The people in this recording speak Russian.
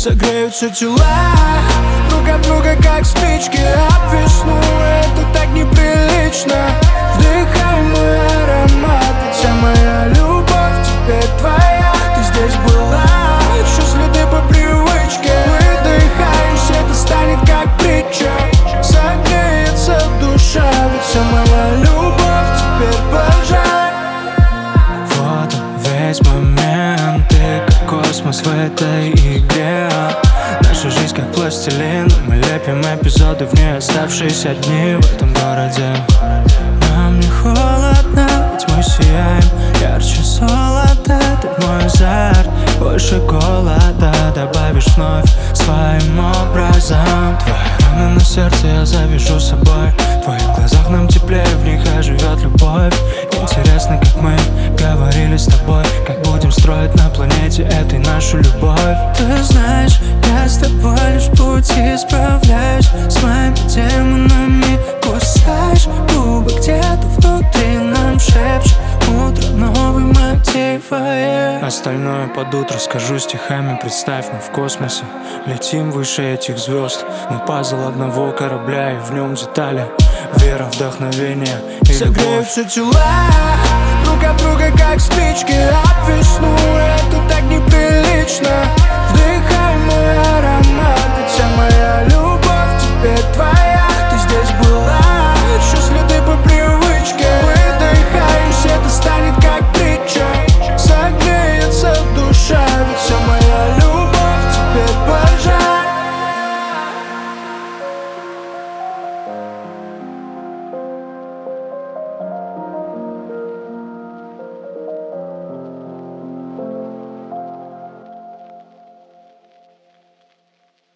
Согреются тела друг от друга, как спички об весну. Это так неприлично. Вдыхай мой аромат, ведь вся моя любовь теперь твоя. Ты здесь была, еще следы по привычке. Выдыхай, все это станет как притча. Согреется душа, ведь вся моя любовь теперь пожар. Вот он весь момент, ты как космос в этой игре. Наша жизнь как пластилин, мы лепим эпизоды в ней оставшиеся дни в этом городе. Нам не холодно, ведь мы сияем ярче золота. Ты мой азарт, больше голода добавишь вновь своим образом. Твои раны на сердце я завяжу с собой. В твоих глазах нам теплее, в них оживет любовь. Интересно, как мы говорили с тобой, как будем строить на планете этой нашу любовь. Ты знаешь, я с тобой лишь в пути справляюсь с моими демонами. Кусаешь губы где-то внутри, нам шепчет утро новый мотив. Остальное под утро скажу стихами. Представь, мы в космосе летим выше этих звезд. Мы пазл одного корабля, и в нем детали. Вера, вдохновение и Согреются любовь. тела друг от друга, как спички об весну. Это так неприлично. Вдыхай мой аромат, ведь вся моя любовь теперь твоя.